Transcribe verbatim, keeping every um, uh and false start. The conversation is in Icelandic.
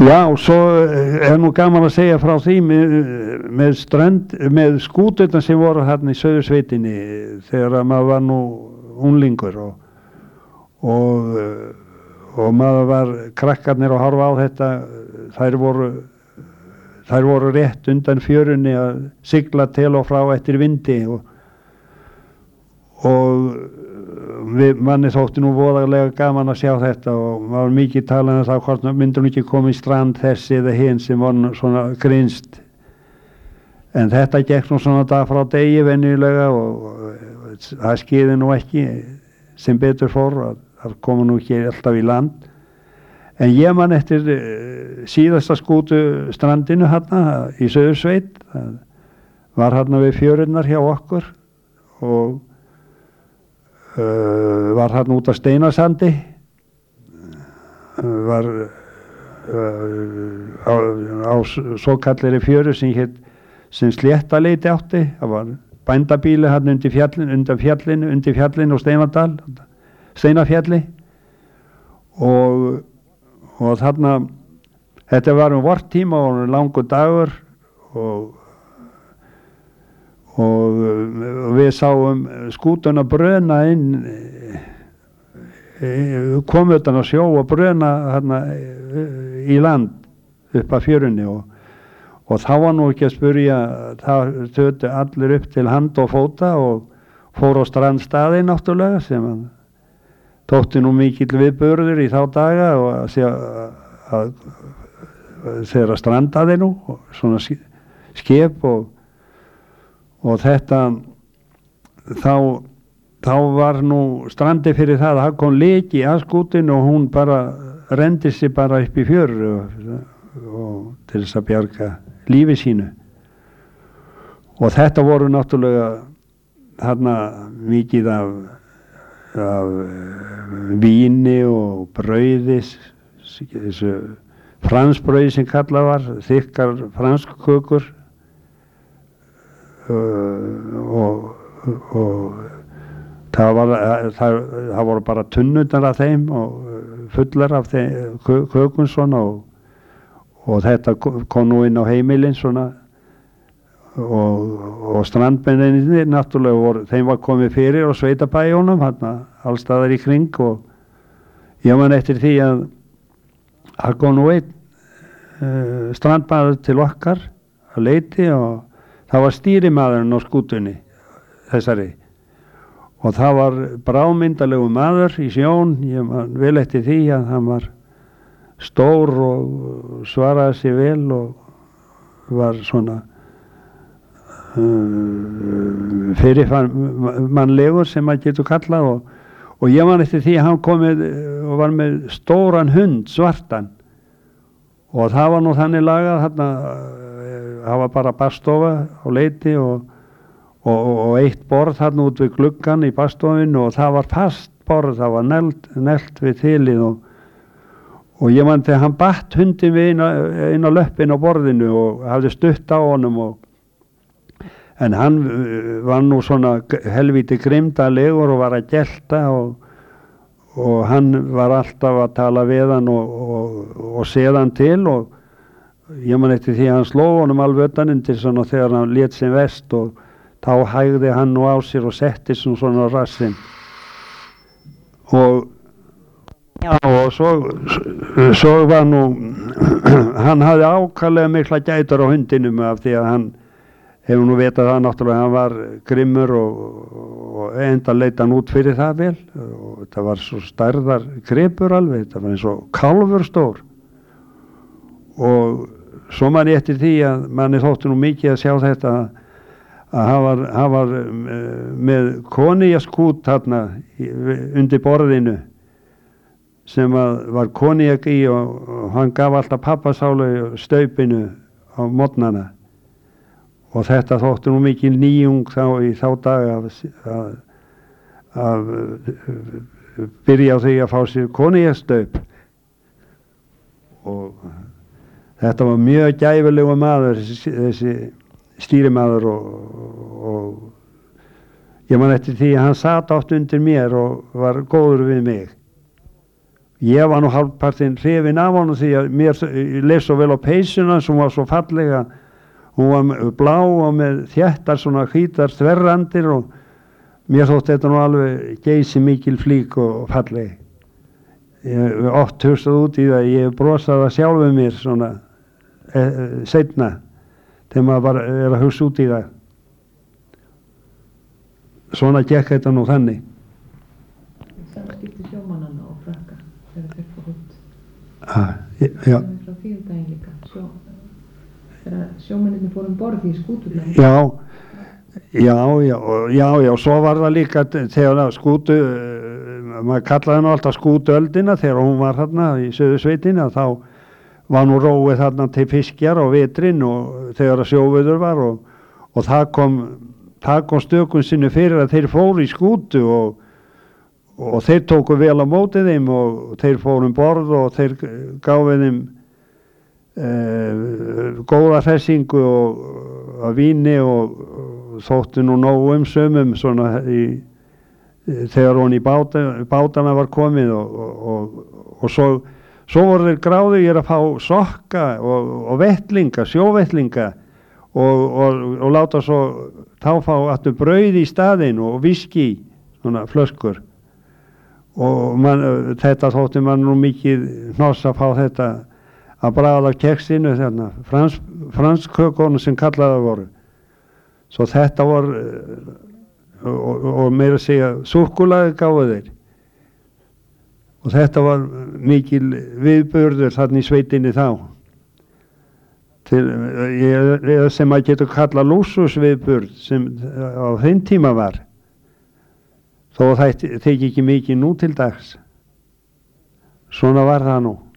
Já, og svo er nú gaman að segja frá því með, með strönd, með skúturnar sem voru hérna í Suðursveitinni þegar maður var nú unglingur og, og, og maður var krakkarnir að horfa á þetta, þær voru, þær voru rétt undan fjörunni að sigla til og frá eftir vindi og, og við, manni þótti nú voðalega gaman að sjá þetta og maður var mikið talað um það hvort myndur nú ekki koma í strand þessi eða hinn sem var svona grinst en þetta gekk nú svona dag frá degi venjulega og, og það skeiði nú ekki sem betur fór að það komu nú ekki alltaf í land en ég man eftir uh, síðasta skútu strandinu hérna í Suðursveit það var hérna við fjörurnar hjá okkur og Uh, var hann út af Steinasandi uh, var uh, á, á svo kallir fjöru sem, hét, sem Sléttaleiti átti það var bændabíli hann undir fjallinu undir fjallinu, undir fjallinu og Steinadal Steinafjalli og og þarna þetta var um vortíma og langur dagur og og við sáum skútuna bruna inn kom utan á sjó og bruna hérna í land upp að fjörunni og, og þá var nú ekki að spyrja það stötu allir upp til hand og fóta og fór á strandstaði náttúrulega sem að tótti nú mikill viðburður í þá daga og að sé að þeirra strandaði nú svona skip og og þetta þá þá var nú strandi fyrir það að það kom leki að skútinu og hún bara rendi sig bara upp í fjörur og, og til þess að bjarga lífi sínu og þetta voru náttúrulega þarna mikið af, af víni og brauði þessu fransbrauði sem kallað var þykkar franskkökur Uh, og, og það, var, það, það voru bara tunnundar af þeim og fullar af þeim kökum svona og, og þetta kom nú inn á heimilin svona og, og strandmenninni náttúrulega voru, þeim var komið fyrir á sveitabæjónum hérna allstaðar í kring og ég man eftir því að það kom nú einn uh, strandmaður til okkar að leiti og það var stýrimaðurinn á skútunni þessari og það var bráðmyndalegu maður í sjón ég man vel eftir því að hann var stór og svaraði sig vel og var svona uh, fyrirmannlegur sem maður getur kallað og, og ég man eftir því að hann komið og var með stóran hund svartan og það var nú þannig lagað þarna það var bara baðstofa á leiti og, og, og eitt borð þarna út við gluggan í baðstofinu og það var fast borð, það var nelt, nelt við þilið og, og ég man þegar hann batt hundin við inn á, inn á löppin á borðinu og hafði stutt á honum og, en hann var nú svona helvíti grimdalegur og var að gelta og, og hann var alltaf að tala við hann og, og, og séð hann til og ég man eftir því að hann sló honum alveg utan undir svona þegar hann lét sem vest og þá hægði hann nú á sér og setti svona rassinn og já og svo, svo var nú hann hafði ákaflega mikla gætur á hundinum af því að hann hefur nú vetað það náttúrulega hann var grimmur og, og enda leita hann út fyrir það vel og þetta var svo stærðar gripur alveg, þetta var eins og kálfur stór og svo man ég eftir því að manni þótti nú mikið að sjá þetta að hann var, hann var með koníaskút þarna undir borðinu sem að var koníak í og, og hann gaf alltaf pappasálu staupinu á morgnana og þetta þótti nú mikið nýjung þá í þá dag að, að, að byrja á því að fá sér koníakstaup og þetta var mjög gæfulegu maður þessi, þessi stýrimaður og, og ég man eftir því að hann sat oft undir mér og var góður við mig Ég var nú hálfpartinn hrifinn af honum því að mér leið svo vel á peysuna sem var svo fallega, hún var blá og með þéttar svona hvítar þverrandir og mér þótti þetta nú alveg geysi mikil flík og falleg. Ég hef oft hugstað út í það, ég hef brosað að sjálfu mér svona e, e, seinna þegar maður bara er að hugsa út í það. Svona gekk þetta nú þannig. Samskipti sjómannanna og frakka þegar þeir fór út. Ah, já. Það er frá þínum daginn líka. Sjó, þegar sjómennirni fórum borð í skúturnar. Já, já, já, já, já, svo var það líka þegar skútu, maður kallaði nú alltaf skútuöldina þegar hún var þarna í Suðursveitinni, þá var nú róið þarna til fiskjar á vetrin og þegar að sjóveður var og, og það kom, það kom stökun sinni fyrir að þeir fóru í skútu og og þeir tóku vel á móti þeim og þeir fóru um borð og þeir gáfu þeim eh, góða hressingu og að víni og, og þóttu nú nógu um sömum svona í, þegar hún í báta, bátana var komið og, og, og, og svo, svo voru þeir gráðugir að fá sokka og, og vettlinga, sjóvettlinga og, og, og láta svo þá fá aftur brauð í staðinn og viski, svona flöskur. Og man, þetta þótti man nú mikið hnoss að fá þetta að bragða af keksinu þarna, frans, franskökunum sem kallaða voru. Svo þetta var og, og, og meira að segja súkkulaði gáfu þeir. Og þetta var mikil viðburður þarna í sveitinni þá. Til, ég, sem að getur kalla lúxusviðburð sem á þeim tíma var. Þó það þykir ekki mikið nú til dags. Svona var það nú.